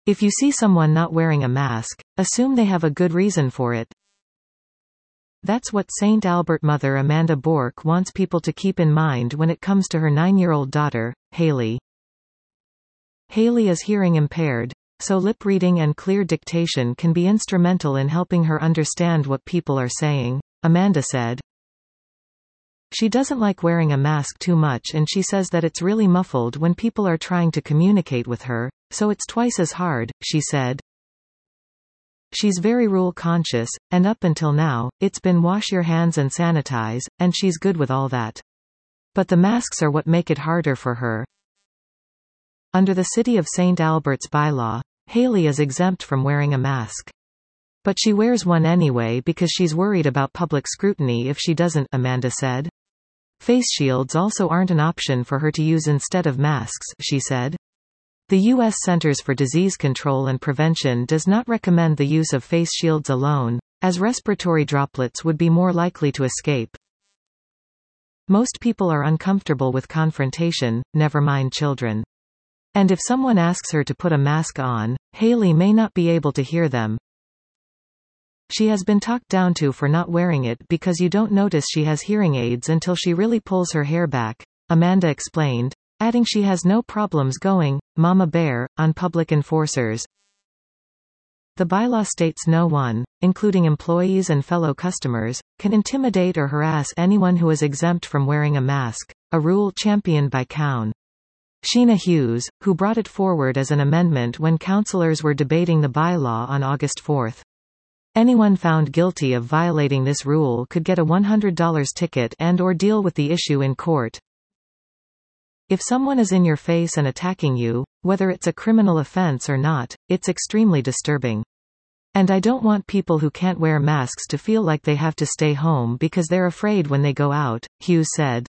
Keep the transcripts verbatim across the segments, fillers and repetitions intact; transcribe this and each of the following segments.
If you see someone not wearing a mask, assume they have a good reason for it. That's what Saint Albert mother Amanda Bork wants people to keep in mind when it comes to her nine-year-old daughter, Haley. Haley is hearing impaired, so lip reading and clear dictation can be instrumental in helping her understand what people are saying, Amanda said. She doesn't like wearing a mask too much and she says that it's really muffled when people are trying to communicate with her, so it's twice as hard, she said. She's very rule conscious, and up until now, it's been wash your hands and sanitize, and she's good with all that. But the masks are what make it harder for her. Under the City of Saint Albert's bylaw, Haley is exempt from wearing a mask. But she wears one anyway because she's worried about public scrutiny if she doesn't, Amanda said. Face shields also aren't an option for her to use instead of masks, she said. The U S Centers for Disease Control and Prevention does not recommend the use of face shields alone, as respiratory droplets would be more likely to escape. Most people are uncomfortable with confrontation, never mind children. And if someone asks her to put a mask on, Haley may not be able to hear them. She has been talked down to for not wearing it because you don't notice she has hearing aids until she really pulls her hair back, Amanda explained, adding she has no problems going, Mama Bear, on public enforcers. The bylaw states no one, including employees and fellow customers, can intimidate or harass anyone who is exempt from wearing a mask, a rule championed by Cown. Sheena Hughes, who brought it forward as an amendment when councillors were debating the bylaw on August fourth. Anyone found guilty of violating this rule could get a one hundred dollar ticket and or deal with the issue in court. If someone is in your face and attacking you, whether it's a criminal offense or not, it's extremely disturbing. And I don't want people who can't wear masks to feel like they have to stay home because they're afraid when they go out, Hughes said.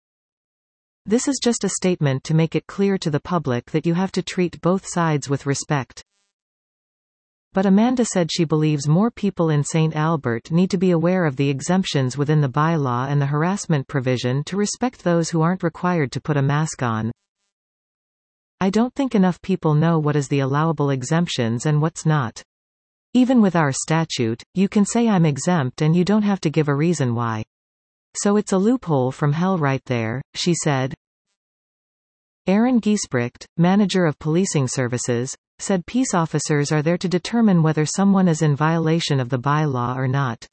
This is just a statement to make it clear to the public that you have to treat both sides with respect. But Amanda said she believes more people in Saint Albert need to be aware of the exemptions within the bylaw and the harassment provision to respect those who aren't required to put a mask on. I don't think enough people know what is the allowable exemptions and what's not. Even with our statute, you can say I'm exempt and you don't have to give a reason why. So it's a loophole from hell right there, she said. Aaron Giesbrecht, manager of policing services, said peace officers are there to determine whether someone is in violation of the bylaw or not.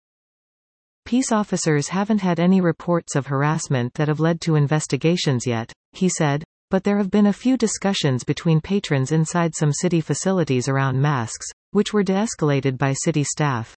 Peace officers haven't had any reports of harassment that have led to investigations yet, he said, but there have been a few discussions between patrons inside some city facilities around masks, which were de-escalated by city staff.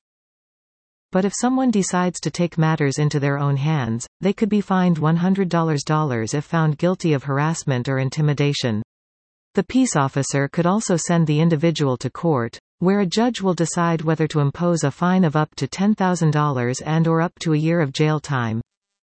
But if someone decides to take matters into their own hands, they could be fined one hundred dollars if found guilty of harassment or intimidation. The peace officer could also send the individual to court, where a judge will decide whether to impose a fine of up to ten thousand dollars and or up to a year of jail time.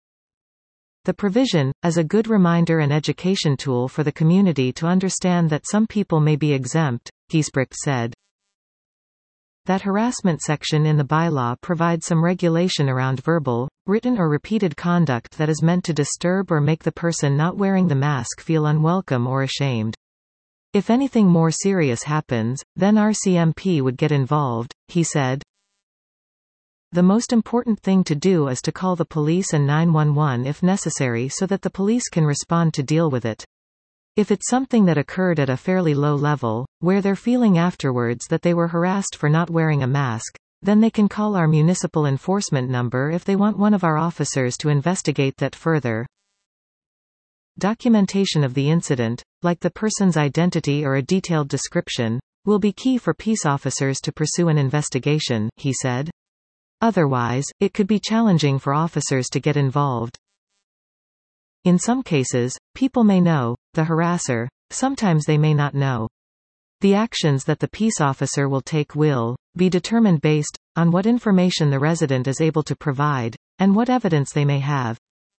The provision is a good reminder and education tool for the community to understand that some people may be exempt, Giesbrecht said. That harassment section in the bylaw provides some regulation around verbal, written or repeated conduct that is meant to disturb or make the person not wearing the mask feel unwelcome or ashamed. If anything more serious happens, then R C M P would get involved, he said. The most important thing to do is to call the police and nine one one if necessary so that the police can respond to deal with it. If it's something that occurred at a fairly low level, where they're feeling afterwards that they were harassed for not wearing a mask, then they can call our municipal enforcement number if they want one of our officers to investigate that further. Documentation of the incident, like the person's identity or a detailed description, will be key for peace officers to pursue an investigation, he said. Otherwise, it could be challenging for officers to get involved. In some cases, people may know the harasser, sometimes they may not know. The actions that the peace officer will take will be determined based on what information the resident is able to provide, and what evidence they may have.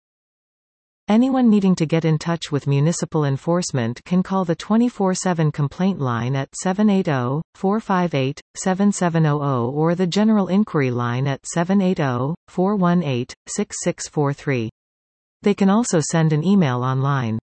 Anyone needing to get in touch with municipal enforcement can call the twenty-four seven complaint line at seven eight zero, four five eight, seven seven zero zero or the general inquiry line at seven eight zero, four one eight, six six four three. They can also send an email online.